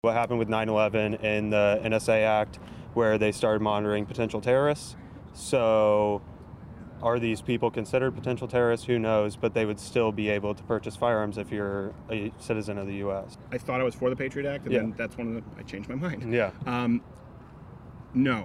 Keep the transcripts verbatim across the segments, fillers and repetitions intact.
What happened with nine eleven and the N S A Act, where they started monitoring potential terrorists. So are these people considered potential terrorists? Who knows? But they would still be able to purchase firearms if you're a citizen of the U S. I thought I was for the Patriot Act, and yeah. then that's one of the, I changed my mind. Yeah. Um, no.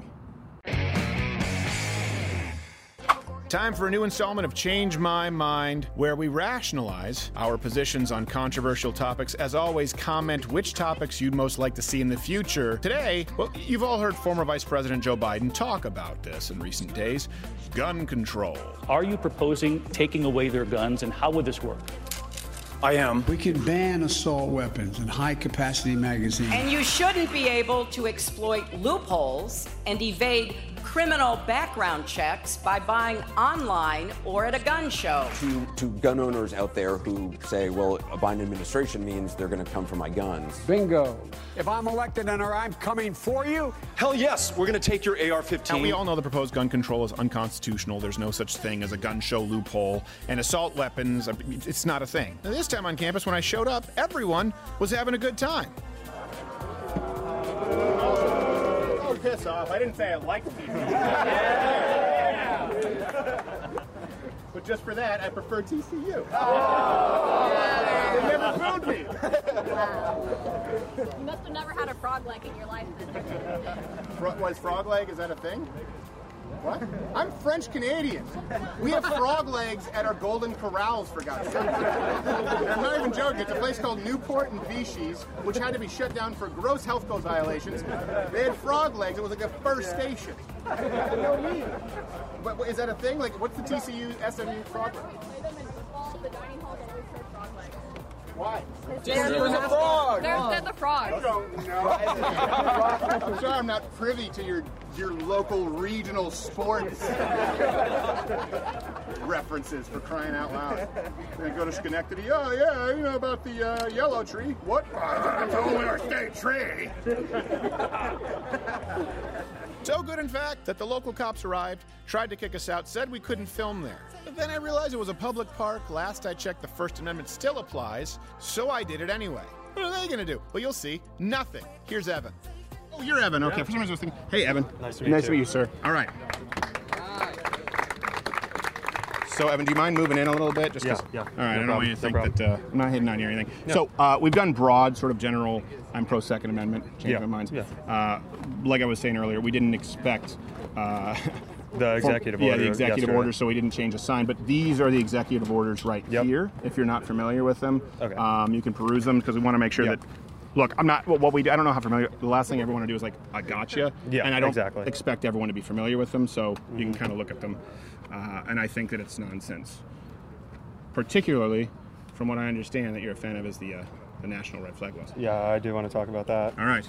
Time for a new installment of Change My Mind, where we rationalize our positions on controversial topics. As always, comment which topics you'd most like to see in the future. Today, well, you've all heard former Vice President Joe Biden talk about this in recent days. Gun control. Are you proposing taking away their guns, and how would this work? I am. We can ban assault weapons and high-capacity magazines. And you shouldn't be able to exploit loopholes and evade criminal background checks by buying online or at a gun show. To, to gun owners out there who say, well, a Biden administration means they're going to come for my guns. Bingo. If I'm elected and I'm coming for you, hell yes, we're going to take your A R fifteen. Now, we all know the proposed gun control is unconstitutional. There's no such thing as a gun show loophole. And assault weapons, it's not a thing. Now, this time on campus, when I showed up, everyone was having a good time. Oh, piss off. I didn't say I liked people. Yeah. But just for that, I prefer T C U. Oh. They never fooled me. You must have never had a frog leg in your life then. Fro- was frog leg, is that a thing? What? I'm French Canadian. We have frog legs at our Golden Corrals, for God's sake. I'm not even joking. It's a place called Newport and Vichy's, which had to be shut down for gross health code violations. They had frog legs. It was like a first station. No need. But is that a thing? Like, what's the T C U S M U frog leg? Why? They're the frog. They're, they're the frogs. No, no. I'm sorry I'm not privy to your your local regional sports references, for crying out loud. I go to Schenectady. Oh yeah, you know about the uh, yellow tree. What? It's only our state tree. So good, in fact, that the local cops arrived, tried to kick us out, said we couldn't film there. But then I realized it was a public park. Last I checked, the First Amendment still applies, so I did it anyway. What are they going to do? Well, you'll see. Nothing. Here's Evan. Oh, you're Evan. Okay, yeah. For some reason I was thinking, hey, Evan. Nice to meet nice you. to meet you, sir. All right. So, Evan, do you mind moving in a little bit? Just yeah, yeah. yeah. All right, no I don't want you to think no that uh, I'm not hitting on you or anything. No. So, uh, we've done broad, sort of general, I'm pro-Second Amendment, change yeah. my mind. Yeah. Uh, like I was saying earlier, we didn't expect... Uh, the executive for, order. Yeah, the executive yesterday. order, so we didn't change a sign. But these are the executive orders right yep. here, if you're not familiar with them. Okay. Um, you can peruse them, because we want to make sure yep. that... Look, I'm not. What we do, I don't know how familiar. The last thing everyone want to do is like, I gotcha. Yeah, and I don't exactly. expect everyone to be familiar with them, so mm-hmm. you can kind of look at them. Uh, and I think that it's nonsense. Particularly, from what I understand, that you're a fan of is the uh, the national red flag laws. Yeah, I do want to talk about that. All right.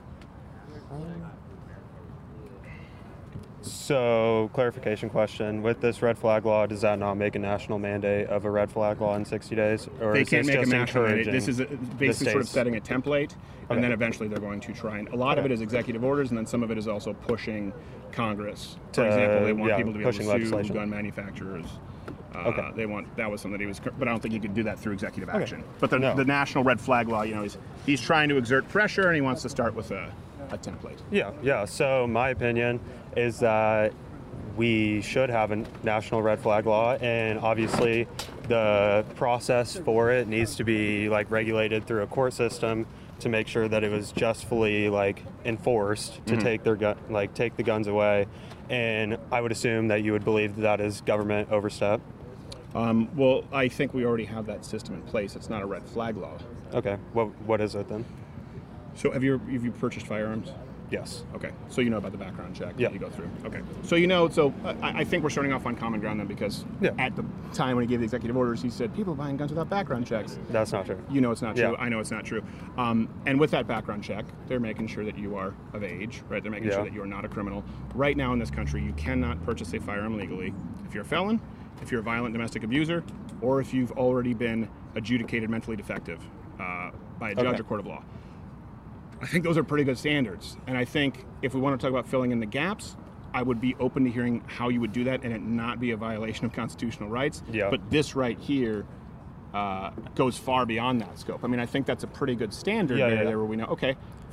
So, clarification question. With this red flag law, does that not make a national mandate of a red flag law in sixty days? Or They is can't this make a just national mandate. encouraging This is a, basically sort of states? setting a template, and Okay. then eventually they're going to try and... A lot of Okay. it is executive orders, and then some of it is also pushing Congress. For To- example, they want yeah, people to be able pushing to sue legislation. gun manufacturers. Uh, Okay. They want... That was something that he was... But I don't think you could do that through executive Okay. action. But the, No. the national red flag law, you know, he's, he's trying to exert pressure, and he wants to start with a, a template. Yeah, yeah. So my opinion is that we should have a national red flag law, and obviously the process for it needs to be like regulated through a court system to make sure that it was justly like enforced to Mm-hmm. take their gun, like take the guns away. And I would assume that you would believe that, that is government overstep. Um, well, I think we already have that system in place. It's not a red flag law. Okay, what what is it then? So have you have you purchased firearms? Yes. Okay, so you know about the background check Yeah. that you go through. Okay, so you know, so I, I think we're starting off on common ground then, because Yeah. at the time when he gave the executive orders, he said people are buying guns without background checks. That's not true. You know it's not true. Yeah. I know it's not true. Um, and with that background check, they're making sure that you are of age, right? They're making Yeah. sure that you are not a criminal. Right now in this country, you cannot purchase a firearm legally if you're a felon, if you're a violent domestic abuser, or if you've already been adjudicated mentally defective uh, by a judge Okay. or court of law. I think those are pretty good standards. And I think if we want to talk about filling in the gaps, I would be open to hearing how you would do that and it not be a violation of constitutional rights. Yeah. But this right here uh, goes far beyond that scope. I mean, I think that's a pretty good standard Yeah, there, yeah, yeah. there where we know, okay,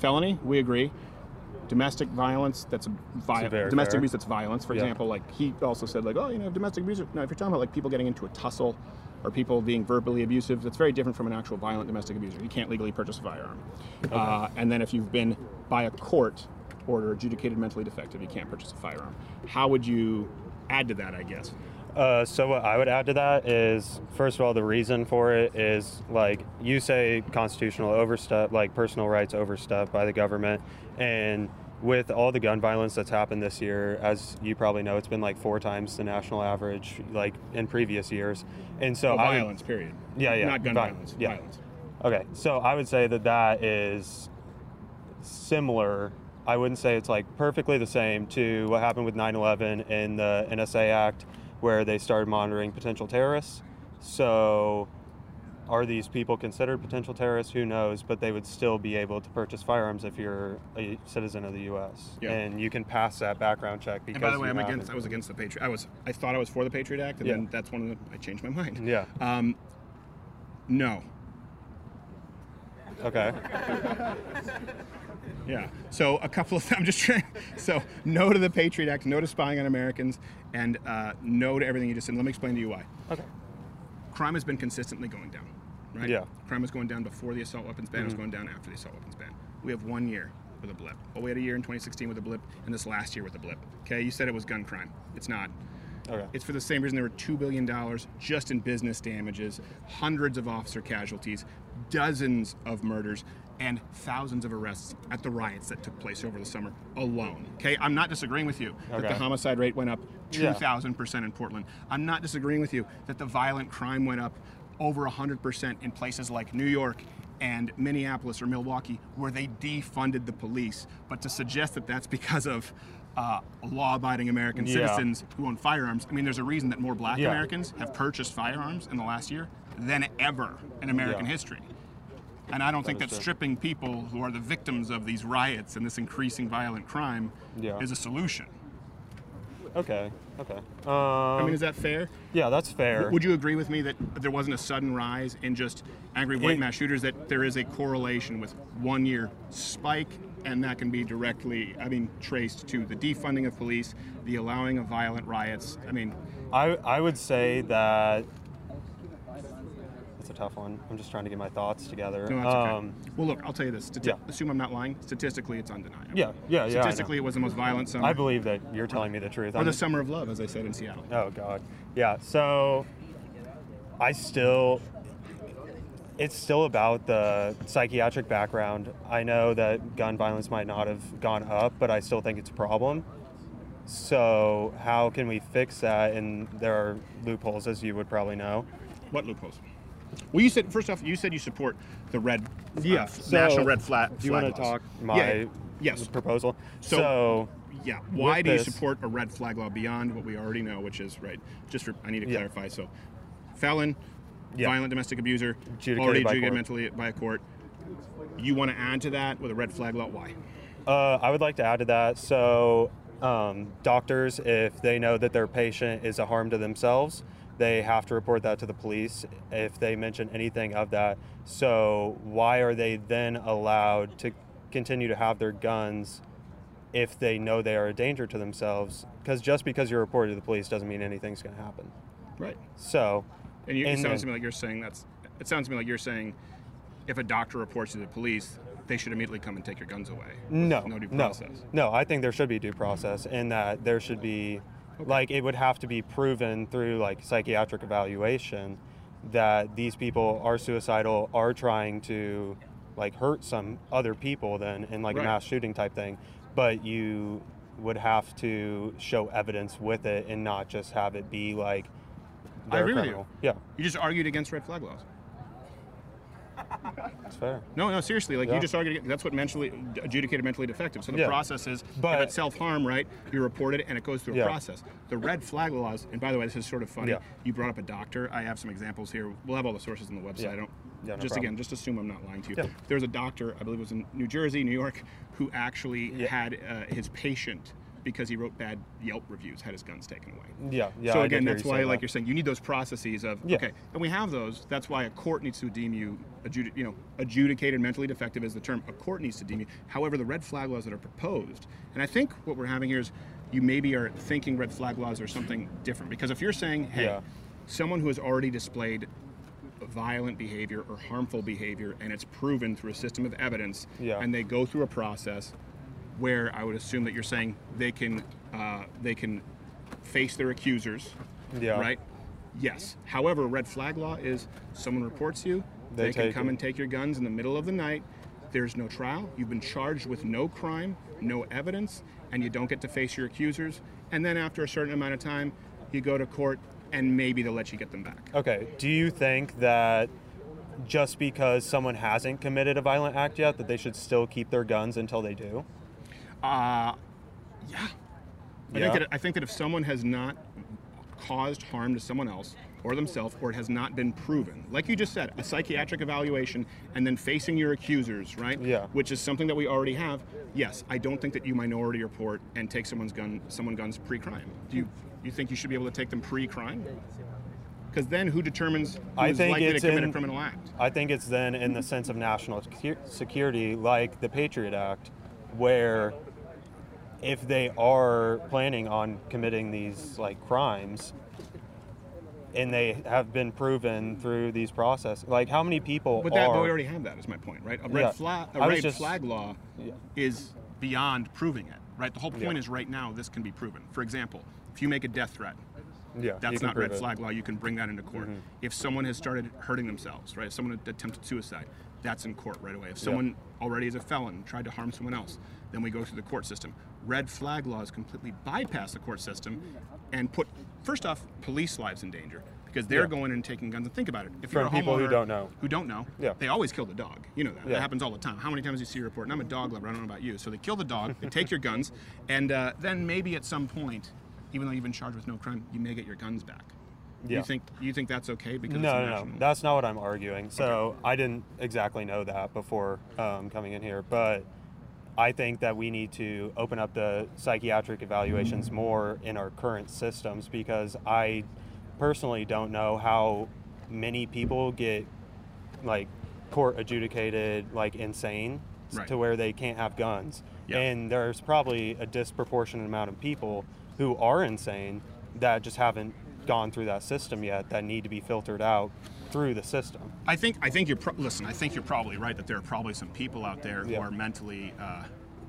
felony, we agree. Domestic violence, that's vi- domestic fair. abuse, that's violence. For Yeah. example, like he also said, like, oh, you know, domestic abuse. Now, if you're talking about like people getting into a tussle or people being verbally abusive, that's very different from an actual violent domestic abuser. You can't legally purchase a firearm. Okay. Uh, and then if you've been by a court order adjudicated mentally defective, you can't purchase a firearm. How would you add to that, I guess? Uh, so what I would add to that is, first of all, the reason for it is, like, you say constitutional overstep, like personal rights overstep by the government, and with all the gun violence that's happened this year, as you probably know, it's been like four times the national average, like in previous years. And so oh, I violence, period. Yeah, yeah. Not gun vi- violence. Yeah. Violence. Okay, so I would say that that is similar. I wouldn't say it's like perfectly the same to what happened with nine eleven in the N S A Act, where they started monitoring potential terrorists. So are these people considered potential terrorists? Who knows? But they would still be able to purchase firearms if you're a citizen of the U S Yeah. And you can pass that background check. Because And by the way, you I'm haven't. against. I was against the Patriot. I was. I thought I was for the Patriot Act, and Yeah. then that's one of the. I changed my mind. Yeah. Um, no. Okay. Yeah. So a couple of. I'm just trying. So no to the Patriot Act. No to spying on Americans, and uh, no to everything you just said. Let me explain to you why. Okay. Crime has been consistently going down, right? Yeah. Crime was going down before the assault weapons ban. It was going down after the assault weapons ban. We have one year with a blip. Well, we had a year in twenty sixteen with a blip, and this last year with a blip. Okay, you said it was gun crime. It's not. Okay. It's for the same reason there were two billion dollars just in business damages, hundreds of officer casualties, dozens of murders, and thousands of arrests at the riots that took place over the summer alone. Okay, I'm not disagreeing with you that Okay. the homicide rate went up Yeah. two thousand percent in Portland. I'm not disagreeing with you that the violent crime went up over one hundred percent in places like New York and Minneapolis or Milwaukee, where they defunded the police. But to suggest that that's because of uh, law-abiding American Yeah. citizens who own firearms, I mean, there's a reason that more black Yeah. Americans have purchased firearms in the last year than ever in American Yeah. history. And I don't think is that true. stripping people who are the victims of these riots and this increasing violent crime Yeah. is a solution. Okay. Okay. Um, I mean, is that fair? yeah, that's fair. Would you agree with me that there wasn't a sudden rise in just angry white It- mass shooters, that there is a correlation with one year spike, and that can be directly, I mean, traced to the defunding of police, the allowing of violent riots? I mean, I I would say that it's a tough one. I'm just trying to get my thoughts together. no, that's okay. Um, Well, look, I'll tell you this. Stati- yeah. Assume I'm not lying. Statistically, it's undeniable. Yeah, yeah, yeah, I know. Statistically, it was the most violent summer. I believe that you're telling me the truth. Or I'm- the summer of love, as I said in Seattle. Oh God. Yeah. So I still it's still about the psychiatric background. I know that gun violence might not have gone up, but I still think it's a problem. So how can we fix that? And there are loopholes, as you would probably know. What loopholes? Well, you said, first off, you said you support the red, uh, Yeah, f- national so, red flag. Do you flag want to laws. talk my Yeah, yes. proposal? So, So, yeah, why with do you this- support a red flag law beyond what we already know, which is, right, just for, I need to Yeah. clarify, so felon, Yeah. violent domestic abuser, Adjudicated already by adjudicated court. mentally by a court. You want to add to that with a red flag law? Why? Uh, I would like to add to that. So, um, doctors, if they know that their patient is a harm to themselves, they have to report that to the police if they mention anything of that. So, why are they then allowed to continue to have their guns if they know they are a danger to themselves? Because just because you're reported to the police doesn't mean anything's going to happen. Right. So, And you, it and sounds to then- me like you're saying that's, it sounds to me like you're saying if a doctor reports to the police, they should immediately come and take your guns away. No, No due no, process. no. I think there should be due process, in that there should be, like, it would have to be proven through like psychiatric evaluation that these people are suicidal, are trying to like hurt some other people, then in like Right. a mass shooting type thing. But you would have to show evidence with it, and not just have it be like I they're agree with criminal. you. Yeah, You just argued against red flag laws. that's fair. No, no, seriously. Like Yeah. you just argued, that's what mentally adjudicated mentally defective. So the Yeah. process is, But- if it's self-harm, right? You report it, and it goes through a Yeah. process. The red flag laws, and by the way, this is sort of funny. Yeah. You brought up a doctor. I have some examples here. We'll have all the sources on the website. Yeah. I don't. Yeah, no just problem. again, just assume I'm not lying to you. Yeah. There's a doctor, I believe it was in New Jersey, New York, who actually Yeah. had uh, his patient because he wrote bad Yelp reviews, had his guns taken away. Yeah, yeah. So I again, did hear that's you why, say like that. you're saying, you need those processes of Yeah. okay, and we have those. That's why a court needs to deem you, adjudi- you know, adjudicated mentally defective is the term. A court needs to deem you. However, the red flag laws that are proposed, and I think what we're having here is you maybe are thinking red flag laws are something different, because if you're saying, hey, Yeah. someone who has already displayed violent behavior or harmful behavior, and it's proven through a system of evidence, Yeah. and they go through a process where I would assume that you're saying they can uh, they can face their accusers, Yeah. right? Yes. However, red flag law is someone reports you, They they, can take come it. and take your guns in the middle of the night. There's no trial. You've been charged with no crime, no evidence, and you don't get to face your accusers. And then after a certain amount of time, you go to court, and maybe they'll let you get them back. Okay. Do you think that just because someone hasn't committed a violent act yet, that they should still keep their guns until they do? Uh, yeah. I, Yeah. think that, I think that if someone has not caused harm to someone else or themselves, or it has not been proven, like you just said, a psychiatric evaluation and then facing your accusers, right? Yeah. Which is something that we already have. Yes, I don't think that you minority report and take someone's gun, someone guns pre-crime. Do you you think you should be able to take them pre-crime? Because then who determines who I is think likely to it's commit in- a criminal act? I think it's then in the sense of national secu- security, like the Patriot Act, where if they are planning on committing these like crimes and they have been proven through these processes, like how many people But that, are but we already have that. Is my point, right? A red Yeah. flag, a I was red just- flag law Yeah. is beyond proving it, right? The whole point Yeah. is right now this can be proven. For example, if you make a death threat, Yeah, you that's can not prove red it. flag law. You can bring that into court. Mhm. If someone has started hurting themselves, right? If someone had attempted suicide, that's in court right away. If someone already is a felon, tried to harm someone else, then we go through the court system. Red flag laws completely bypass the court system and put, first off, police lives in danger because they're Yeah. going and taking guns. And think about it. If From you're a people who homeowner don't know. Who don't know. Yeah. They always kill the dog. You know that. Yeah. That happens all the time. How many times do you see a report? And I'm a dog lover. I don't know about you. So they kill the dog, they take your guns, and uh, then maybe at some point, even though you've been charged with no crime, you may get your guns back. Yeah. You think you think that's okay because No, it's a no, no. national- That's not what I'm arguing. So I didn't exactly know that before um, coming in here, but I think that we need to open up the psychiatric evaluations more in our current systems, because I personally don't know how many people get like court adjudicated like insane Right. to where they can't have guns. Yeah. And there's probably a disproportionate amount of people who are insane that just haven't gone through that system yet, that need to be filtered out through the system. I think I think you're pro- listen. I think you're probably right that there are probably some people out there who Yeah. are mentally. Uh,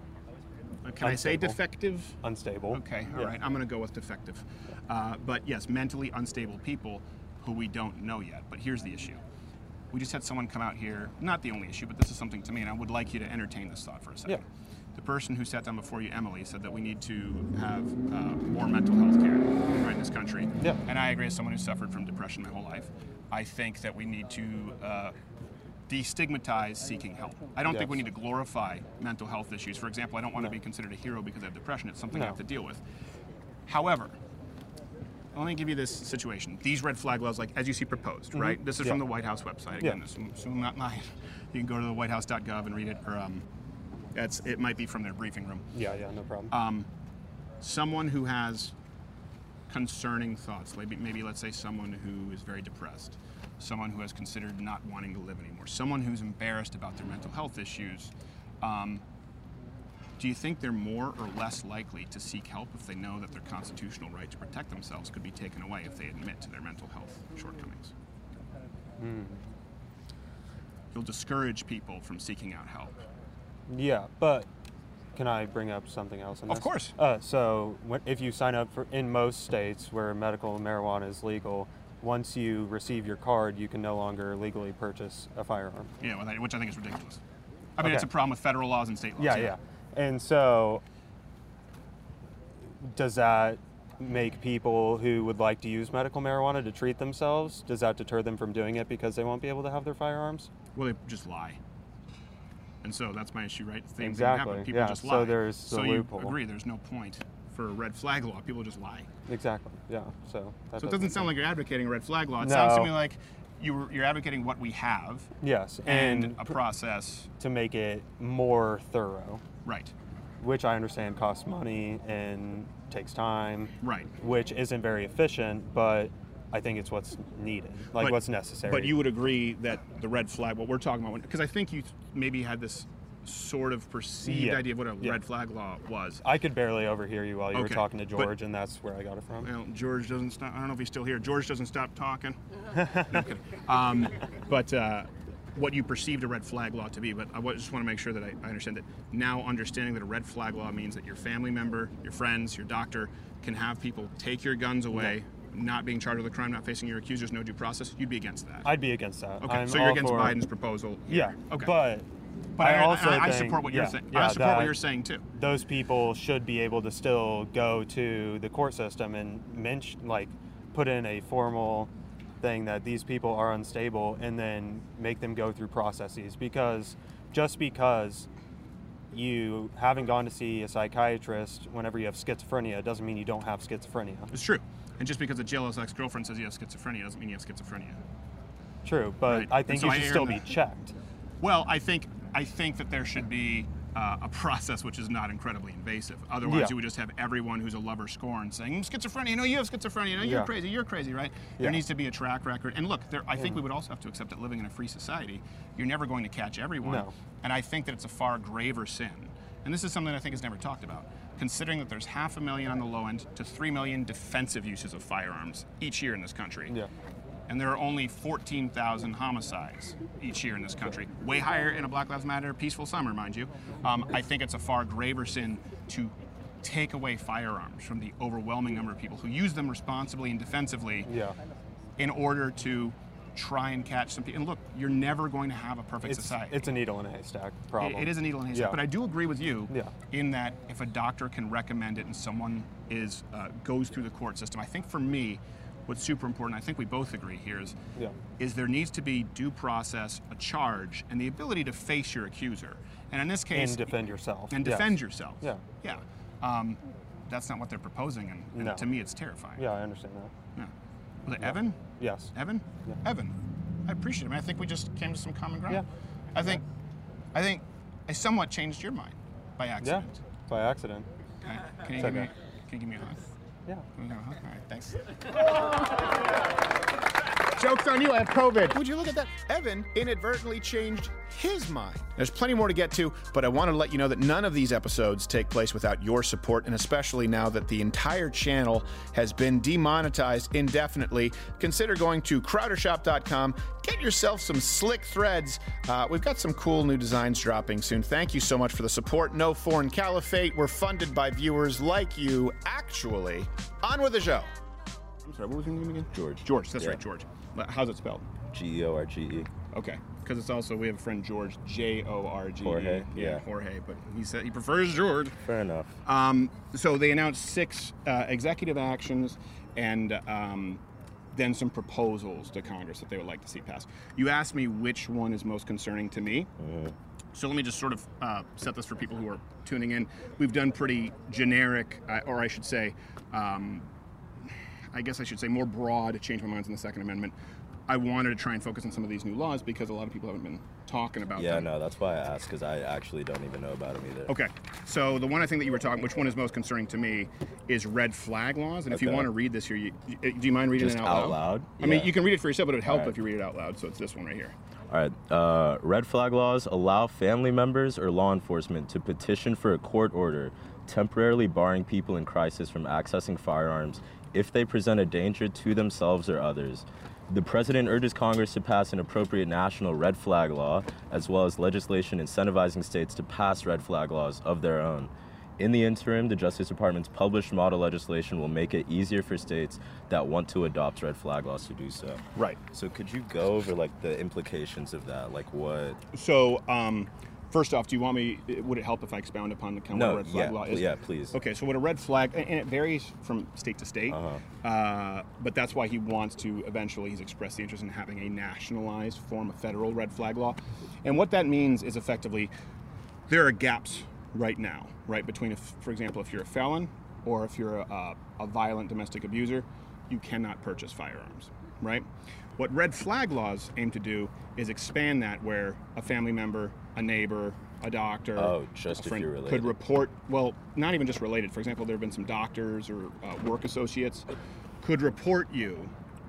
can I say Unstable. defective? Unstable. Okay, all Yeah. right. I'm going to go with defective. Uh, but yes, mentally unstable people who we don't know yet. But here's the issue. We just had someone come out here, not the only issue, but this is something to me, and I would like you to entertain this thought for a second. Yeah. The person who sat down before you, Emily, said that we need to have uh, more mental health care right in this country. Yeah. And I agree, as someone who suffered from depression my whole life, I think that we need to uh, destigmatize seeking help. I don't think we Yes. need to glorify mental health issues. For example, I don't want to be considered a hero because I have depression. It's something I No. have to deal with. However, let me give you this situation. These red flag laws, like as you see proposed, right? This is from Yeah. the White House website. Again, Yeah. this is not mine. You can go to the white house dot gov and read it, or um, that's it might be from their briefing room. Yeah, yeah, no problem. Um, someone who has concerning thoughts, maybe, maybe let's say someone who is very depressed, someone who has considered not wanting to live anymore, someone who's embarrassed about their mental health issues, um, do you think they're more or less likely to seek help if they know that their constitutional right to protect themselves could be taken away if they admit to their mental health shortcomings? Hmm. You'll discourage people from seeking out help. Yeah, but can I bring up something else? In Of this? course. Uh, so when, if you sign up for, in most states where medical marijuana is legal, once you receive your card, you can no longer legally purchase a firearm. Yeah, well, that- which I think is ridiculous. I mean, Okay. it's a problem with federal laws and state laws. Yeah, yeah. And so does that make people who would like to use medical marijuana to treat themselves, does that deter them from doing it because they won't be able to have their firearms? Well, they just lie. And so that's my issue, right? Things Exactly, happen. People yeah, just lie. so there's the so loophole. you agree there's no point for a red flag law. People just lie. Exactly, yeah. So, that So it doesn't sound like you're advocating a red flag law. It No. sounds to me like you, you're advocating what we have Yes, and, and a process. to make it more thorough. Right. which I understand costs money and takes time. Right. Which isn't very efficient, but I think it's what's needed, like But- what's necessary. But you would agree that the red flag, what we're talking about, because I think you maybe had this sort of perceived Yeah. idea of what a Yeah. red flag law was. I could barely overhear you while you were Okay, talking to but- George, and that's where I got it from. Well, George doesn't stop. I don't know if he's still here. George doesn't stop talking. No kidding. Um, but uh, what you perceived a red flag law to be, but I wa- just want to make sure that I, I understand that now understanding that a red flag law means that your family member, your friends, your doctor can have people take your guns away, not being charged with a crime, not facing your accusers, no due process. You'd be against that. I'd be against that. Okay, I'm so you're all against for- Biden's proposal. Yeah. here. Okay. But But I, I also I, I think- support what you're yeah, saying. yeah, I support what that you're saying too. Those people should be able to still go to the court system and mention, like, put in a formal thing that these people are unstable, and then make them go through processes. Because just because you haven't gone to see a psychiatrist whenever you have schizophrenia doesn't mean you don't have schizophrenia. It's true. And just because a jealous ex-girlfriend says you have schizophrenia doesn't mean you have schizophrenia. True, but Right. I think And so you I should err still in be that. checked. Well, I think I think that there should be uh, a process which is not incredibly invasive. Otherwise, Yeah. you would just have everyone who's a lover scorn saying, "Mm, schizophrenia, no, you have schizophrenia, no, you're Yeah. crazy, you're crazy," right? Yeah. There needs to be a track record. And look, there, I think we would also have to accept that living in a free society, you're never going to catch everyone. No. And I think that it's a far graver sin. And this is something I think is never talked about. Considering that there's half a million on the low end to three million defensive uses of firearms each year in this country. Yeah. And there are only fourteen thousand homicides each year in this country. Way higher in a Black Lives Matter peaceful summer, mind you. Um, I think it's a far graver sin to take away firearms from the overwhelming number of people who use them responsibly and defensively Yeah. in order to try and catch some people. And look, you're never going to have a perfect It's, society. it's a needle in a haystack problem. It- it is a needle in a haystack, Yeah. but I do agree with you Yeah. in that if a doctor can recommend it and someone is uh, goes through the court system, I think for me, what's super important, I think we both agree here, is Yeah. is there needs to be due process, a charge, and the ability to face your accuser. And in this case, And defend yourself. and Yes. defend yourself. Yeah. Yeah. Um, that's not what they're proposing, and, and No. to me, it's terrifying. Yeah, I understand that. Yeah. Was it Evan? Yes. Evan? Yeah. Evan. I appreciate it. I mean, I think we just came to some common ground. Yeah. I think, I think, I somewhat changed your mind by Yeah. accident. By accident. Okay. Can you It's give me? okay. Can you give me a hug? Yeah. Can we have a hug? All right. Thanks. Joke's on you, I have COVID. Would you look at that? Evan inadvertently changed his mind. There's plenty more to get to, but I wanted to let you know that none of these episodes take place without your support, and especially now that the entire channel has been demonetized indefinitely, consider going to crowder shop dot com, get yourself some slick threads. Uh, we've got some cool new designs dropping soon. Thank you so much for the support. No Foreign Caliphate. We're funded by viewers like you, actually. On with the show. I'm sorry, what was your name again? George. George. That's Yeah. right, George. How's it spelled? G E O R G E. Okay, because it's also we have a friend George, J O R G E. Jorge, yeah. Jorge, but he said he prefers George. Fair enough. Um, so they announced six uh, executive actions and um, then some proposals to Congress that they would like to see passed. You asked me which one is most concerning to me. Mm-hmm. So let me just sort of uh, set this for people who are tuning in. We've done pretty generic, uh, or I should say, um, I guess I should say more broad, change my minds on the Second Amendment. I wanted to try and focus on some of these new laws because a lot of people haven't been talking about Yeah, them. no, that's why I asked, because I actually don't even know about them either. Okay, so the one I think that you were talking, which one is most concerning to me, is red flag laws. And if you Okay. want to read this here, you, you- do you mind reading Just it out, out loud? I mean, Yeah. you can read it for yourself, but it would help All right. if you read it out loud. So it's this one right here. All right. Uh, red flag laws allow family members or law enforcement to petition for a court order temporarily barring people in crisis from accessing firearms if they present a danger to themselves or others. The president urges Congress to pass an appropriate national red flag law, as well as legislation incentivizing states to pass red flag laws of their own. In the interim, the Justice Department's published model legislation will make it easier for states that want to adopt red flag laws to do so. Right. So could you go over like the implications of that? Like what? So, um, first off, do you want me, would it help if I expound upon the kind of No, what a red flag yeah, law is? yeah, please. Okay, so what a red flag, and and it varies from state to state, Uh-huh. uh, but that's why he wants to eventually, he's expressed the interest in having a nationalized form of federal red flag law. And what that means is effectively, there are gaps right now, right, between, if, for example, if you're a felon or if you're a, a violent domestic abuser, you cannot purchase firearms, right? What red flag laws aim to do is expand that where a family member, a neighbor, a doctor, Oh, just a if friend you're related. could report, well, not even just related. For example, there have been some doctors or uh, work associates could report you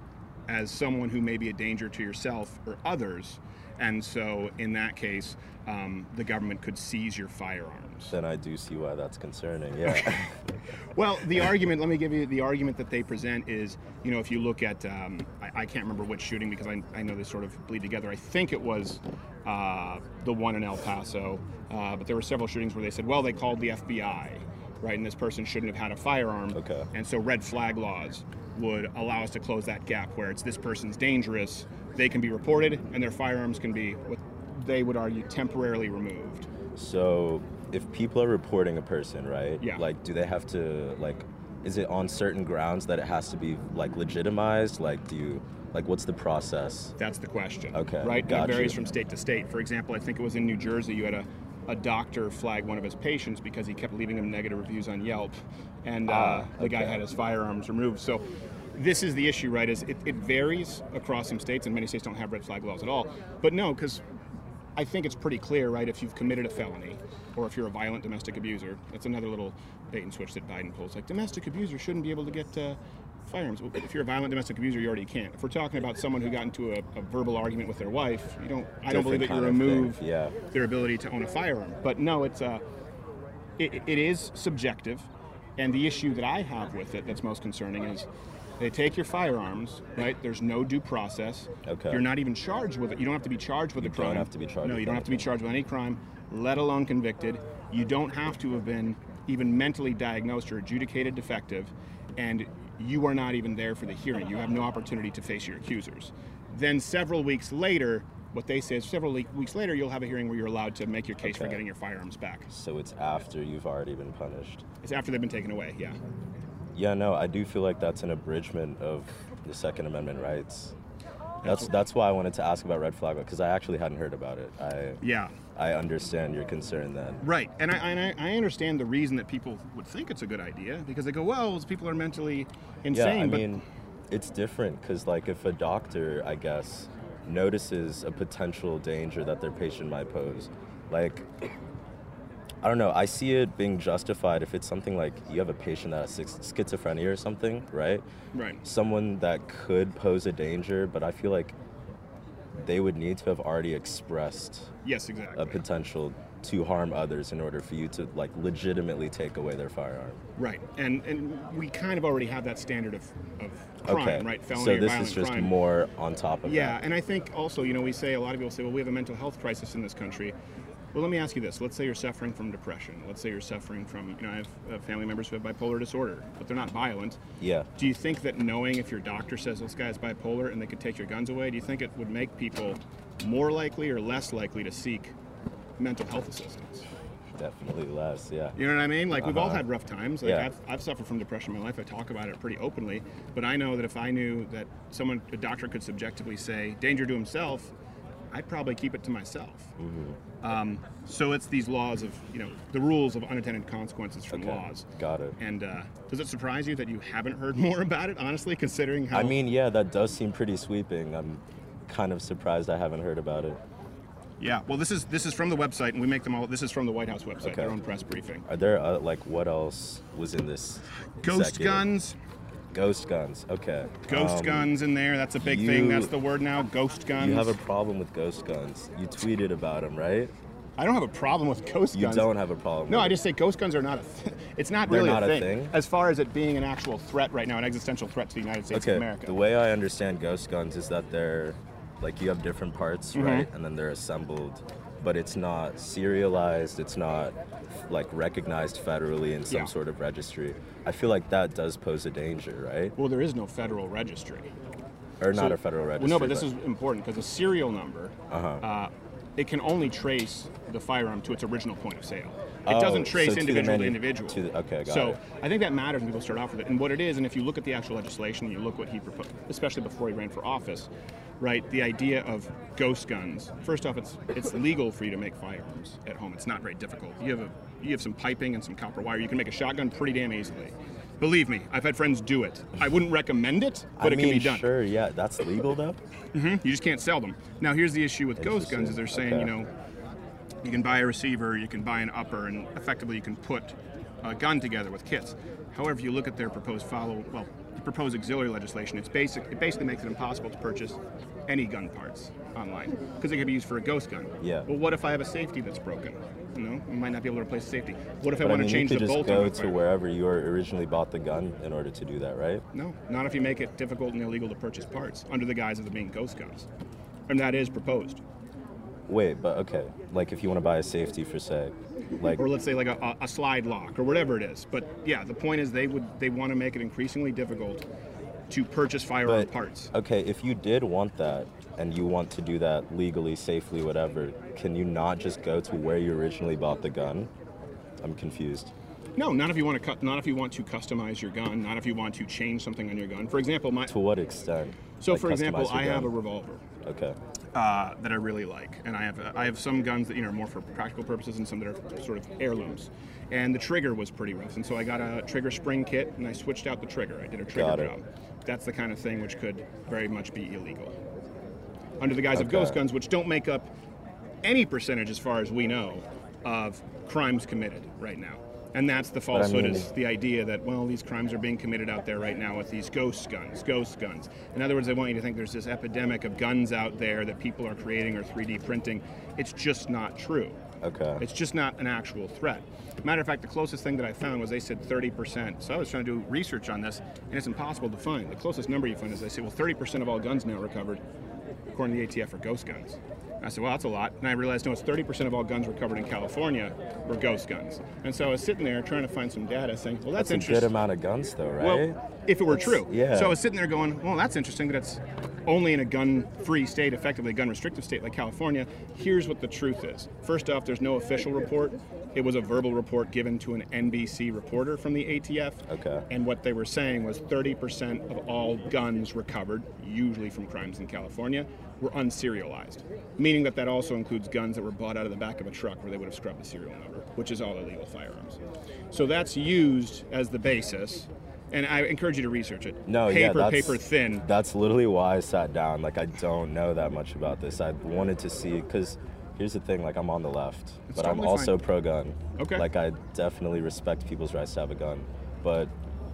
as someone who may be a danger to yourself or others. And so in that case, um, the government could seize your firearms. Then I do see why that's concerning. Yeah. Well, the argument, let me give you the argument that they present is, you know, if you look at, um, I, I can't remember which shooting because I, I know they sort of bleed together. I think it was uh, the one in El Paso, uh, but there were several shootings where they said, well, they called the F B I, right, and this person shouldn't have had a firearm. Okay. And so red flag laws would allow us to close that gap where it's this person's dangerous, they can be reported, and their firearms can be, what they would argue, temporarily removed. So if people are reporting a person, right? Yeah. Like, do they have to, like, is it on certain grounds that it has to be, like, legitimized? Like, do you, like, what's the process? That's the question. Okay, Right? got And it varies you. from state to state. For example, I think it was in New Jersey, you had a, a doctor flag one of his patients because he kept leaving him negative reviews on Yelp, and uh, Ah, the guy okay. had his firearms removed. So this is the issue, right? Is it, it varies across some states, and many states don't have red flag laws at all. But no, because I think it's pretty clear, right? If you've committed a felony, or if you're a violent domestic abuser, that's another little bait and switch that Biden pulls. Like, domestic abusers shouldn't be able to get uh, firearms. Well, if you're a violent domestic abuser, you already can't. If we're talking about someone who got into a, a verbal argument with their wife, you don't. I don't believe that you Different kind of remove thing, yeah. their ability to own a firearm. But no, it's uh, it, it is subjective, and the issue that I have with it that's most concerning is they take your firearms, right? There's no due process. Okay. You're not even charged with it. You don't have to be charged with You a crime. don't have to be charged No, with you don't have to be anything. charged with any crime, let alone convicted. You don't have to have been even mentally diagnosed or adjudicated defective, and you are not even there for the hearing. You have no opportunity to face your accusers. Then several weeks later, what they say is several le- weeks later, you'll have a hearing where you're allowed to make your case for Okay. getting your firearms back. So it's after you've already been punished. It's after they've been taken away, yeah. Yeah, no, I do feel like that's an abridgment of the Second Amendment rights. That's that's why I wanted to ask about red flag, because I actually hadn't heard about it. I Yeah. I understand your concern then. Right, and I, and I I understand the reason that people would think it's a good idea, because they go, well, those people are mentally insane. Yeah, I but mean, it's different because, like, if a doctor, I guess, notices a potential danger that their patient might pose, like, I don't know, I see it being justified if it's something like you have a patient that has schiz- schizophrenia or something, right? Right. Someone that could pose a danger, but I feel like they would need to have already expressed Yes, exactly. a potential to harm others in order for you to, like, legitimately take away their firearm. Right, and and we kind of already have that standard of, of crime, Okay. right? Felony so or this violent is just crime. more on top of Yeah, that. and I think also, you know, we say, a lot of people say, well, we have a mental health crisis in this country. Well, let me ask you this. Let's say you're suffering from depression. Let's say you're suffering from, you know, I have uh, family members who have bipolar disorder, but they're not violent. Yeah. Do you think that knowing if your doctor says this guy's bipolar and they could take your guns away, do you think it would make people more likely or less likely to seek mental health assistance? Definitely less, yeah. You know what I mean? Like, we've all Uh-huh. had rough times. Like, Yeah. I've, I've suffered from depression in my life. I talk about it pretty openly. But I know that if I knew that someone, a doctor could subjectively say, danger to himself, I'd probably keep it to myself. Mm-hmm. Um, so it's these laws of, you know, the rules of unintended consequences from Okay, laws. got it. And uh, does it surprise you that you haven't heard more about it, honestly, considering how... I mean, yeah, that does seem pretty sweeping. I'm kind of surprised I haven't heard about it. Yeah, well, this is this is from the website, and we make them all... This is from the White House website, Okay. their own press briefing. Are there, uh, like, what else was in this Ghost executive? guns. Ghost guns, okay. Ghost Um, guns in there. That's a big you- thing. That's the word now. Ghost guns. You have a problem with ghost guns. You tweeted about them, right? I don't have a problem with ghost You guns. don't have a problem No, with I it. just say ghost guns are not a. Th- it's not They're really not a, a thing, thing? as far as it being an actual threat right now, an existential threat to the United States Okay, of America. the way I understand ghost guns is that they're, like, you have different parts, Mhm. right? And then they're assembled, but it's not serialized, it's not, like, recognized federally in some Yeah. sort of registry. I feel like that does pose a danger, right? Well, there is no federal registry. Or not So- a federal registry. Well, no, but this is important because a serial number, Uh-huh. uh, it can only trace the firearm to its original point of sale. It Oh, doesn't trace so to the individual to manu- individual. to the- okay, got so it. I think that matters when people start off with it. And what it is, and if you look at the actual legislation, you look what he proposed, especially before he ran for office, right? The idea of ghost guns. First off, it's it's legal for you to make firearms at home. It's not very difficult. You have a you have some piping and some copper wire. You can make a shotgun pretty damn easily. Believe me, I've had friends do it. I wouldn't recommend it, but I it mean, can be done. sure, yeah, that's legal though. hmm You just can't sell them. Now, here's the issue with ghost guns: is they're saying, Okay. you know, You can buy a receiver, you can buy an upper, and effectively you can put a gun together with kits. However, if you look at their proposed follow, well, the proposed auxiliary legislation, it's basic. It basically makes it impossible to purchase any gun parts online because they could be used for a ghost gun. Yeah. Well, what if I have a safety that's broken? You know, you might not be able to replace the safety. What if I But want I mean, to change you the could bolt just on go the to fire? wherever you originally bought the gun in order to do that, right? No, not if you make it difficult and illegal to purchase parts under the guise of them being ghost guns. And that is proposed. Wait, but okay. Like if you want to buy a safety for say, like Or let's say like a, a slide lock or whatever it is. But yeah, the point is they would they want to make it increasingly difficult to purchase firearm but, parts. Okay, if you did want that and you want to do that legally, safely, whatever, can you not just go to where you originally bought the gun? I'm confused. No, not if you want to cut. Not if you want to customize your gun. Not if you want to change something on your gun. For example, my. To what extent? So, Like, for example, customize your I have a gun? revolver Okay. uh, that I really like, and I have uh, I have some guns that you know are more for practical purposes, and some that are sort of heirlooms. And the trigger was pretty rough, and so I got a trigger spring kit, and I switched out the trigger. I did a trigger Got it. job. That's the kind of thing which could very much be illegal under the guise of Okay. ghost guns, which don't make up any percentage, as far as we know, of crimes committed right now. And that's the I falsehood, mean- is the idea that, well, these crimes are being committed out there right now with these ghost guns, ghost guns. In other words, they want you to think there's this epidemic of guns out there that people are creating or three D printing. It's just not true. Okay. It's just not an actual threat. Matter of fact, the closest thing that I found was they said thirty percent. So I was trying to do research on this, and it's impossible to find. The closest number you find is they say, well, thirty percent of all guns now recovered, according to the A T F, are ghost guns. I said, well, that's a lot. And I realized, no, it's thirty percent of all guns recovered in California were ghost guns. And so I was sitting there trying to find some data saying, well, that's, That's a interesting. good amount of guns, though, right? Well, if it were true. yeah. So I was sitting there going, well, that's interesting that it's only in a gun-free state, effectively a gun-restrictive state like California. Here's what the truth is. First off, there's no official report. It was a verbal report given to an N B C reporter from the A T F. Okay. And what they were saying was thirty percent of all guns recovered, usually from crimes in California, were unserialized, meaning that that also includes guns that were bought out of the back of a truck where they would have scrubbed the serial number, which is all illegal firearms. So that's used as the basis, and I encourage you to research it. No, yeah, paper, that's, paper thin. That's literally why I sat down. Like, I don't know that much about this. I wanted to see, because here's the thing, like, I'm on the left, It's but I'm totally also fine. pro-gun. Okay. Like, I definitely respect people's rights to have a gun. But,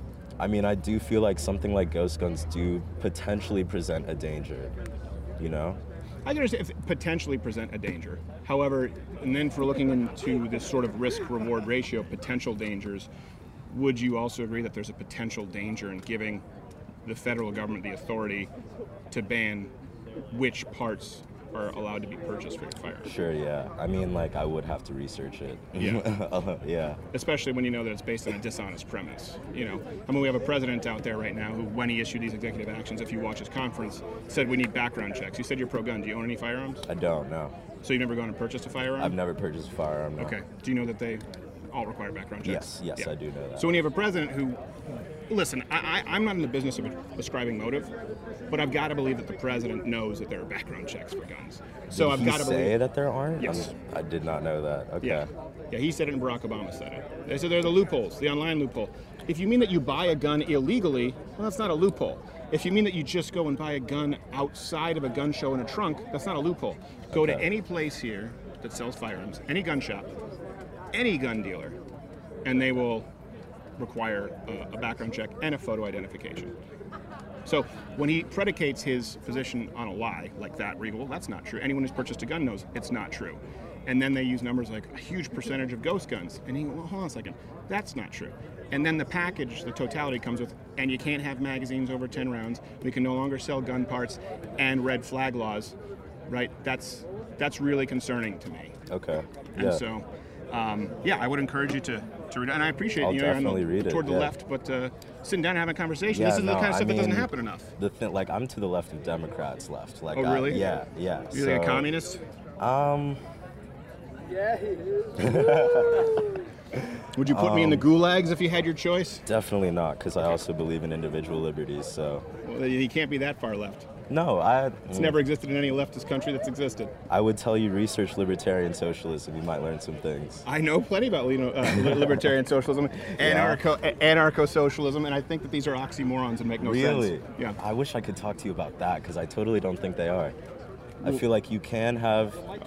I mean, I do feel like something like ghost guns do potentially present a danger, you know? I can understand if potentially present a danger. However, and then for looking into this sort of risk-reward ratio, potential dangers, would you also agree that there's a potential danger in giving the federal government the authority to ban which parts are allowed to be purchased for your firearm? Sure, yeah. I mean, like, I would have to research it. Yeah. yeah. Especially when you know that it's based on a dishonest premise. You know, I mean, we have a president out there right now who, when he issued these executive actions, if you watch his conference, said we need background checks. You said you're pro-gun. Do you own any firearms? I don't, no. So you've never gone and purchased a firearm? I've never purchased a firearm, no. Okay. Do you know that they all require background checks? Yes, yes, I do know that. So when you have a president who, listen, I, I, I'm not in the business of ascribing motive, but I've got to believe that the president knows that there are background checks for guns. So Did I've he got to say believe that there aren't? Yes. I'm- I did not know that. Okay. Yeah. Yeah, he said it and Barack Obama said it. They said there are the loopholes, the online loophole. If you mean that you buy a gun illegally, well, that's not a loophole. If you mean that you just go and buy a gun outside of a gun show in a trunk, that's not a loophole. Go to Okay. any place here that sells firearms, any gun shop, any gun dealer, and they will require a, a background check and a photo identification. So when he predicates his position on a lie like that, Regal, that's not true. Anyone who's purchased a gun knows it's not true. And then they use numbers like a huge percentage of ghost guns. And he, well, hold on a second, that's not true. And then the package, the totality comes with, and you can't have magazines over ten rounds. We can no longer sell gun parts and red flag laws, right? That's that's really concerning to me. Okay. And Yeah. so, um, yeah, I would encourage you to, to read it. And I appreciate I'll you know, you're on the- definitely read it, toward the yeah. left, but uh, sitting down and having a conversation. Yeah, this is the no, kind of I stuff that doesn't mean, happen enough. The thing, like, I'm to the left of Democrats left. Like, Oh, I- really? yeah, yeah. You're like a so- communist? Um, Would you put me in the Um, gulags if you had your choice? definitely not, because I also believe in individual liberties. So, Well, you can't be that far left. no, I. It's never existed in any leftist country that's existed. I would tell you research libertarian socialism. You might learn some things. I know plenty about you know, uh, li- libertarian socialism, anarcho anarcho socialism, and I think that these are oxymorons and make no Really? sense. Yeah. I wish I could talk to you about that, because I totally don't think they are. I feel like you can have,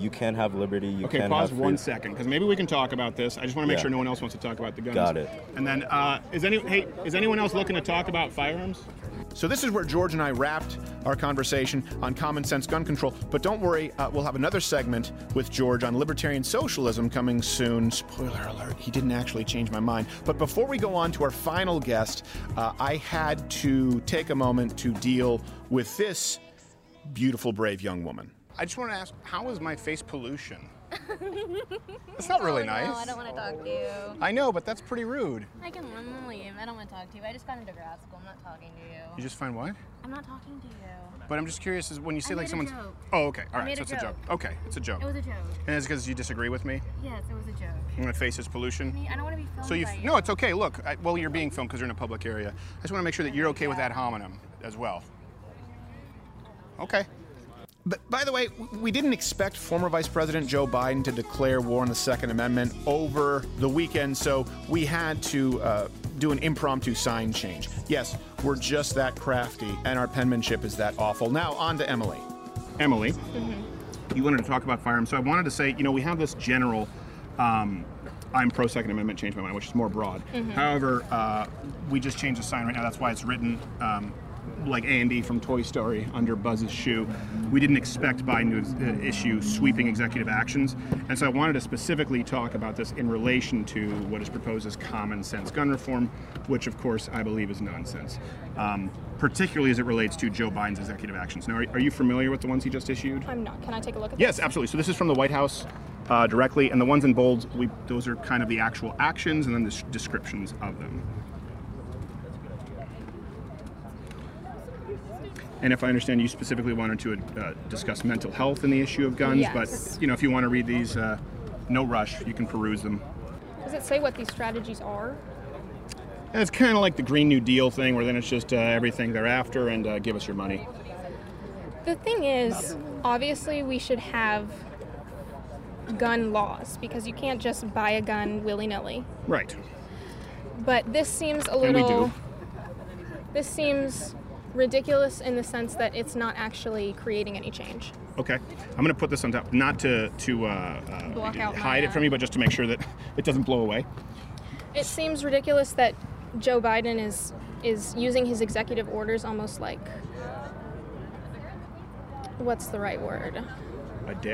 you can have liberty. You okay, can pause have one free- second, because maybe we can talk about this. I just want to make Yeah. sure no one else wants to talk about the guns. Got it. And then, uh, is any hey, is anyone else looking to talk about firearms? So this is where George and I wrapped our conversation on common sense gun control. But don't worry, uh, we'll have another segment with George on libertarian socialism coming soon. Spoiler alert, he didn't actually change my mind. But before we go on to our final guest, uh, I had to take a moment to deal with this beautiful, brave young woman. I just want to ask, how is my face pollution? It's not really Oh, nice. No, I don't want to talk to you. I know, but that's pretty rude. I can I'm gonna leave. I don't want to talk to you. I just got into grad school. I'm not talking to you. You just find what? I'm not talking to you. But I'm just curious, is when you say I like made a someone's. joke. Oh, okay. All I right. made So a it's a joke. joke. Okay, it's a joke. It was a joke. And it's because you disagree with me? Yes, it was a joke. And my face is pollution? I, mean, I don't want to be filmed So you. by you. No, it's okay. Look, I, well, you're being filmed because you're in a public area. I just want to make sure that you're okay with ad hominem as well. Okay. But by the way, w- we didn't expect former Vice President Joe Biden to declare war on the Second Amendment over the weekend, so we had to uh, do an impromptu sign change. Yes, we're just that crafty, and our penmanship is that awful. Now, on to Emily. Emily, you wanted to talk about firearms, so I wanted to say, you know, we have this general um, I'm pro Second Amendment, change my mind, which is more broad. Mhm. However, uh, we just changed the sign right now. That's why it's written um, like Andy from Toy Story under Buzz's shoe. We didn't expect Biden to uh, issue sweeping executive actions, and so I wanted to specifically talk about this in relation to what is proposed as common sense gun reform, which of course I believe is nonsense, um, particularly as it relates to Joe Biden's executive actions. Now, are, are you familiar with the ones he just issued? I'm not. Can I take a look at Yes, this? absolutely. So this is from the White House uh, directly, and the ones in bold, we, those are kind of the actual actions and then the s- descriptions of them. And if I understand, you specifically wanted to uh, discuss mental health and the issue of guns, Yes. but you know, if you want to read these, uh, no rush, you can peruse them. Does it say what these strategies are? And it's kind of like the Green New Deal thing, where then it's just uh, everything thereafter and uh, give us your money. The thing is, obviously, we should have gun laws because you can't just buy a gun willy-nilly. Right. But this seems a And we little. do. This seems ridiculous in the sense that it's not actually creating any change. Okay, I'm going to put this on top, not to to uh, uh, Block out hide my, it from you, but just to make sure that it doesn't blow away. It seems ridiculous that Joe Biden is is using his executive orders almost like, what's the right word? A dick.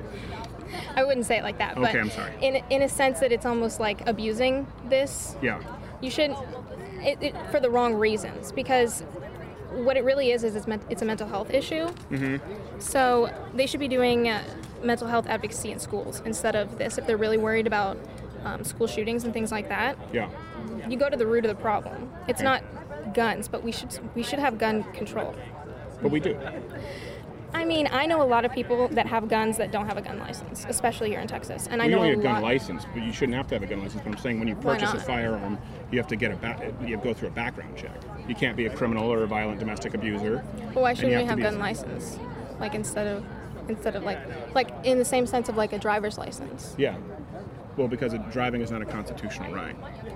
I wouldn't say it like that, but Okay, I'm sorry. in in a sense that it's almost like abusing this. Yeah. You should, it, it, for the wrong reasons, because what it really is is it's, men- it's a mental health issue. Mm-hmm. So they should be doing uh, mental health advocacy in schools instead of this. If they're really worried about um, school shootings and things like that, Yeah. you go to the root of the problem. It's Okay. not guns, but we should we should have gun control. But we do. I mean, I know a lot of people that have guns that don't have a gun license, especially here in Texas, and Well, I you know don't a need a gun lot. license, but you shouldn't have to have a gun license. But I'm saying when you Why purchase a not? firearm, you have to get a ba- you have to go through a background check. You can't be a criminal or a violent domestic abuser. Well, why and you shouldn't we to have be- gun license? Like instead of instead of like like in the same sense of like a driver's license. Yeah. Well, because it- driving is not a constitutional right.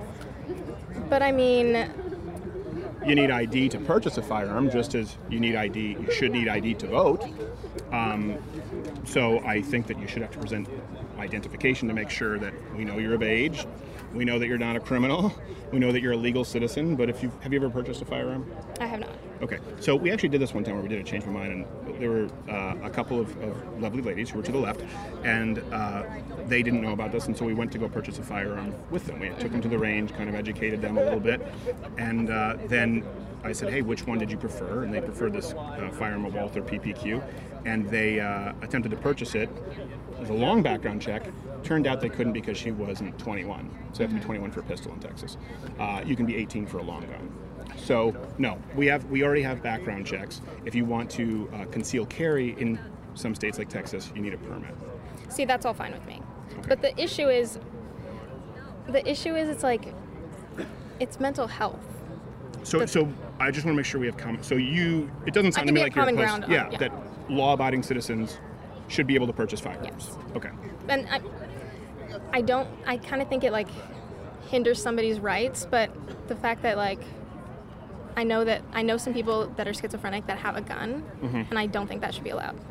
But I mean, You need I D to purchase a firearm, just as you need I D. You should need I D to vote. Um, so I think that you should have to present identification to make sure that we know you're of age. We know that you're not a criminal. We know that you're a legal citizen. But if you have you ever purchased a firearm? I have not. Okay, so we actually did this one time where we did a change my mind, and there were uh, a couple of, of lovely ladies who were to the left, and uh, they didn't know about this, and so we went to go purchase a firearm with them. We took them to the range, kind of educated them a little bit, and uh, then I said, hey, which one did you prefer? And they preferred this uh, firearm, a Walther P P Q, and they uh, attempted to purchase it. It was a long background check. Turned out they couldn't because she wasn't twenty-one, so you have to be twenty-one for a pistol in Texas. Uh, you can be eighteen for a long gun. So no, we have we already have background checks. If you want to uh, conceal carry in some states like Texas, you need a permit. See, that's all fine with me. But the issue is, the issue is, it's like, it's mental health. So The- so I just want to make sure we have common. So you, it doesn't sound I to me think like we have you're common opposed- ground on- yeah, yeah. that law-abiding citizens should be able to purchase firearms. Yes. Okay. And I, I don't, I kind of think it like hinders somebody's rights, but the fact that like, I know that, I know some people that are schizophrenic that have a gun, Mhm. and I don't think that should be allowed.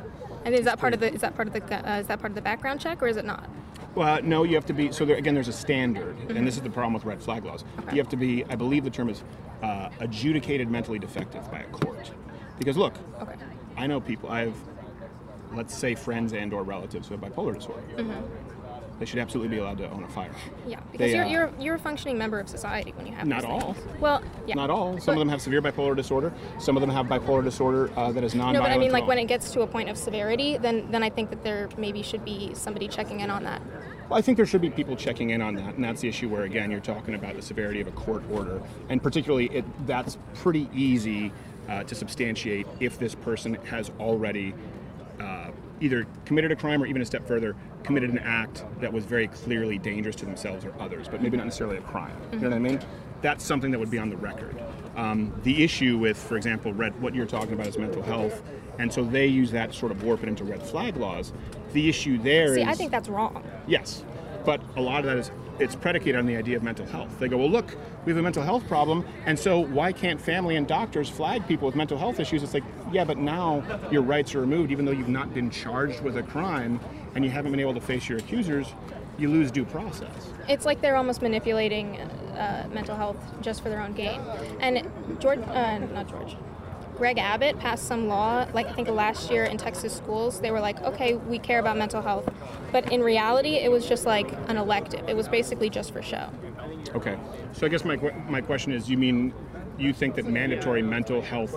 And is that part of the is that part of the gu- uh, is that part of the background check, or is it not? Well, no, you have to be, so there, again, there's a standard, Mm-hmm. and this is the problem with red flag laws. You have to be, I believe the term is uh, adjudicated mentally defective by a court. Because look, Okay. I know people, I have, let's say, friends and or relatives who have bipolar disorder. Mm-hmm. They should absolutely be allowed to own a firearm. Yeah, because They, you're, uh, you're you're a functioning member of society when you have Not these all. things. Well, yeah. Not all. Some But- of them have severe bipolar disorder. Some of them have bipolar disorder uh, that is non-violent. No, but I mean, at like all. when it gets to a point of severity, then then I think that there maybe should be somebody checking in on that. Well, I think there should be people checking in on that, and that's the issue where, again, you're talking about the severity of a court order, and particularly it, that's pretty easy uh, to substantiate if this person has already uh, either committed a crime or, even a step further, committed an act that was very clearly dangerous to themselves or others, but maybe not necessarily a crime. You know what I mean? That's something that would be on the record. Um, the issue with, for example, red, what you're talking about is mental health, and so they use that to sort of warp it into red flag laws. The issue there See, is... I think that's wrong. Yes, but a lot of that is, it's predicated on the idea of mental health. They go, well, look, we have a mental health problem, and so why can't family and doctors flag people with mental health issues? It's like, yeah, but now your rights are removed, even though you've not been charged with a crime and you haven't been able to face your accusers, you lose due process. It's like they're almost manipulating uh, mental health just for their own gain. And George, uh, not George, Greg Abbott passed some law, like I think last year in Texas schools. They were like, okay, we care about mental health. But in reality, it was just like an elective. It was basically just for show. Okay, so I guess my, que- my question is, you mean, you think that mandatory mental health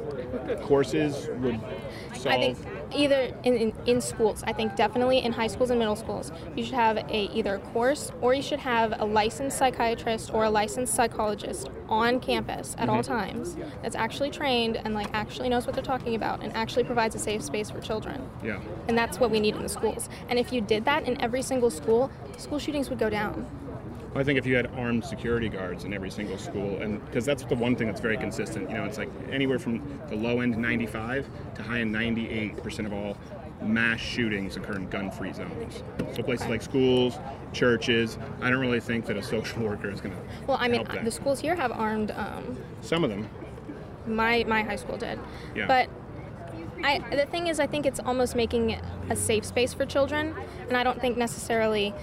courses would solve... I think either in, in, in schools, I think definitely in high schools and middle schools, you should have a either a course or you should have a licensed psychiatrist or a licensed psychologist on campus at Mm-hmm. all times that's actually trained and like actually knows what they're talking about and actually provides a safe space for children. Yeah. And that's what we need in the schools. And if you did that in every single school, school shootings would go down. I think if you had armed security guards in every single school, and because that's the one thing that's very consistent, you know, it's like anywhere from the low end ninety-five to high end ninety-eight percent of all mass shootings occur in gun-free zones. So places like schools, churches. I don't really think that a social worker is going to Well, I mean, help that. the schools here have armed. Um, Some of them. my my high school did, Yeah. but. I, the thing is, I think it's almost making a safe space for children, and I don't think necessarily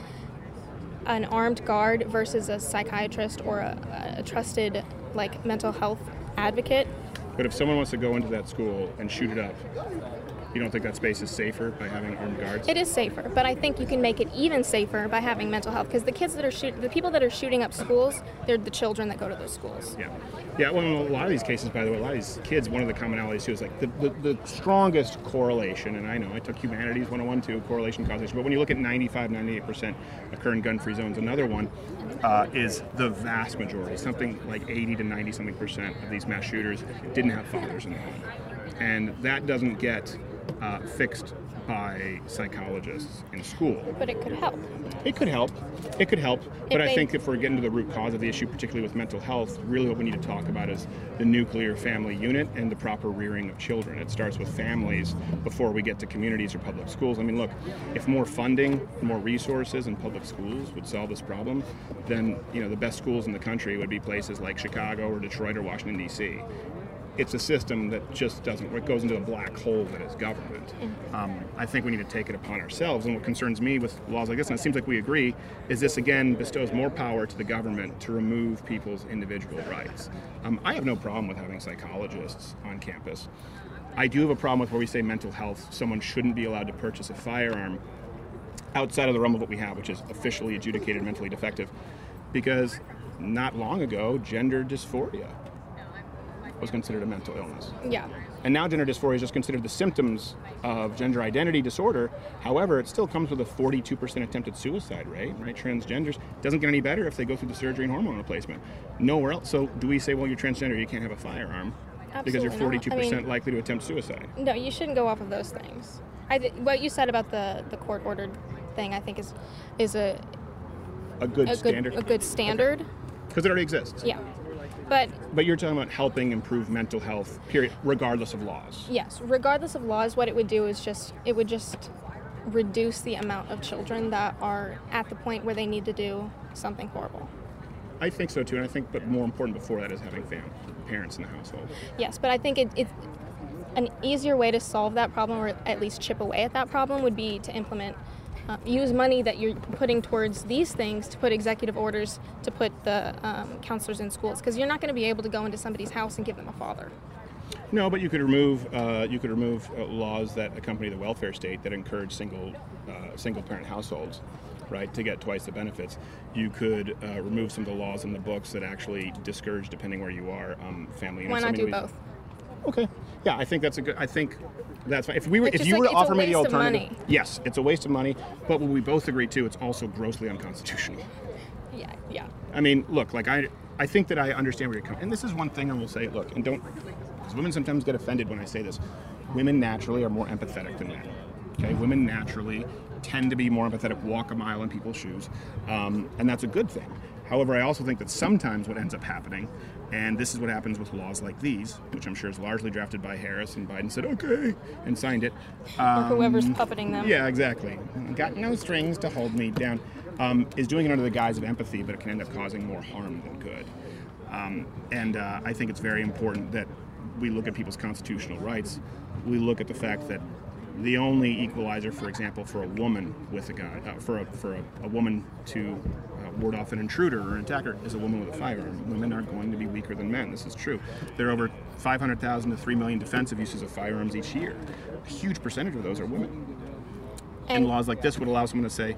an armed guard versus a psychiatrist or a, a trusted like mental health advocate. But if someone wants to go into that school and shoot it up, you don't think that space is safer by having armed guards? It is safer, but I think you can make it even safer by having mental health, because the kids that are shoot, the people that are shooting up schools, they're the children that go to those schools. Yeah. Yeah, well, in a lot of these cases, by the way, a lot of these kids, one of the commonalities too is like the, the, the strongest correlation, and I know I took Humanities one oh one too, correlation causation, but when you look at ninety-five, ninety-eight percent occur in gun-free zones, another one uh, is the vast majority, something like eighty to ninety something percent of these mass shooters didn't have fathers in the home. And that doesn't get uh, fixed by psychologists in school. But it could help. It could help. It could help. But If I they- think if we're getting to the root cause of the issue, particularly with mental health, really what we need to talk about is the nuclear family unit and the proper rearing of children. It starts with families before we get to communities or public schools. I mean, look, if more funding, more resources in public schools would solve this problem, then, you know, the best schools in the country would be places like Chicago or Detroit or Washington, D C It's a system that just doesn't, it goes into a black hole that is government. Um, I think we need to take it upon ourselves. And what concerns me with laws like this, and it seems like we agree, is this again bestows more power to the government to remove people's individual rights. Um, I have no problem with having psychologists on campus. I do have a problem with where we say mental health, someone shouldn't be allowed to purchase a firearm outside of the realm of what we have, which is officially adjudicated mentally defective. Because not long ago, gender dysphoria was considered a mental illness. Yeah. And now gender dysphoria is just considered the symptoms of gender identity disorder. However, it still comes with a forty-two percent attempted suicide rate, right? Transgenders doesn't get any better if they go through the surgery and hormone replacement. Nowhere else. So do we say, well, you're transgender, you can't have a firearm because you're Absolutely not. forty-two percent I mean- likely to attempt suicide? No, you shouldn't go off of those things. I th- what you said about the, the court ordered thing, I think is is a A good a standard? good a good standard. Because it already exists. Yeah, but But you're talking about helping improve mental health, period, regardless of laws. yes, regardless of laws, what it would do is just it would just reduce the amount of children that are at the point where they need to do something horrible. I think so too, and I think, but more important before that is having fam- parents in the household. Yes, but I think it, it an easier way to solve that problem, or at least chip away at that problem, would be to implement, uh, use money that you're putting towards these things to put executive orders to put the um, counselors in schools, because you're not going to be able to go into somebody's house and give them a father. No, but you could remove uh, you could remove uh, laws that accompany the welfare state that encourage single uh, single parent households, right, to get twice the benefits. You could uh, remove some of the laws in the books that actually discourage, depending where you are, um, family units. Why not I mean, do we, both? Okay. Yeah, I think that's a good. I think that's fine. If we were, It's if just you like, were to it's a offer me the waste of alternative, money. yes, it's a waste of money. But what we both agree to, it's also grossly unconstitutional. Yeah, yeah. I mean, look, like I, I think that I understand where you're coming. And this is one thing I will say. Look, and don't, because women sometimes get offended when I say this. Women naturally are more empathetic than men. Okay, women naturally tend to be more empathetic, walk a mile in people's shoes, um, and that's a good thing. However, I also think that sometimes what ends up happening, and this is what happens with laws like these, which I'm sure is largely drafted by Harris, and Biden said, okay, and signed it. Um, Or whoever's puppeting them. Yeah, exactly. Got no strings to hold me down. Um, is doing it under the guise of empathy, but it can end up causing more harm than good. Um, and uh, I think it's very important that we look at people's constitutional rights. We look at the fact that the only equalizer, for example, for a woman with a gun, uh, for a for a, a woman to uh, ward off an intruder or an attacker, is a woman with a firearm. Women are going to be weaker than men. This is true. There are over five hundred thousand to three million defensive uses of firearms each year. A huge percentage of those are women. And, and laws like this would allow someone to say,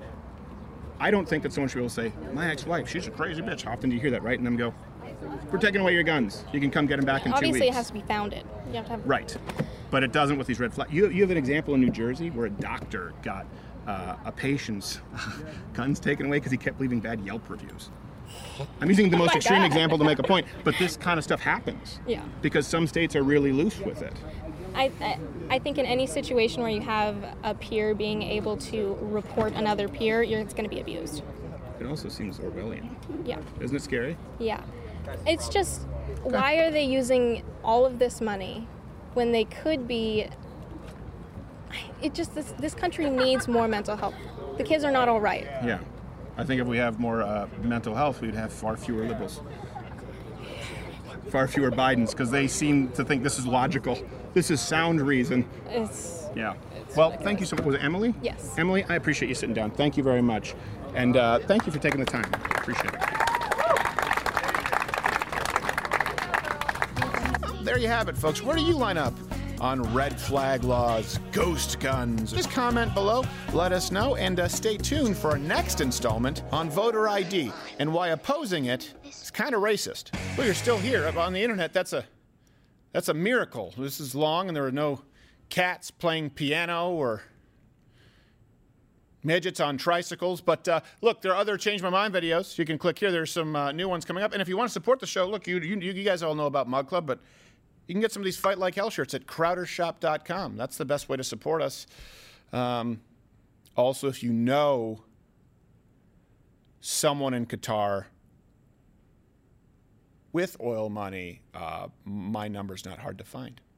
I don't think that someone should be able to say, my ex-wife, she's a crazy bitch. How often do you hear that, right? And then go, we're taking away your guns. You can come get them back in Obviously, two weeks. it has to be founded. You have to have Right. But it doesn't with these red flags. You, you have an example in New Jersey where a doctor got uh, a patient's guns taken away because he kept leaving bad Yelp reviews. I'm using the Oh most my extreme God. example to make a point, but this kind of stuff happens. Yeah. Because some states are really loose with it. I, I I think in any situation where you have a peer being able to report another peer, you're, it's going to be abused. It also seems Orwellian. Yeah. Isn't it scary? Yeah. It's just, why are they using all of this money when they could be, it just, this, this country needs more mental health. The kids are not all right. Yeah. I think if we have more uh, mental health, we'd have far fewer liberals. Far fewer Bidens, because they seem to think this is logical. This is sound reason. It's, yeah. Well, thank you so much. Was it Emily? Yes. Emily, I appreciate you sitting down. Thank you very much. And uh, thank you for taking the time. Appreciate it. There you have it, folks. Where do you line up on red flag laws, ghost guns? Just comment below, let us know, and uh, stay tuned for our next installment on voter I D and why opposing it is kind of racist. Well, you're still here on the internet. That's a that's a miracle. This is long, and there are no cats playing piano or midgets on tricycles. But uh, look, there are other Change My Mind videos. You can click here. There's some uh, new ones coming up. And if you want to support the show, look, you, you, you guys all know about Mug Club, but you can get some of these Fight Like Hell shirts at crowder shop dot com. That's the best way to support us. Um, also, if you know someone in Qatar with oil money, uh, my number's not hard to find.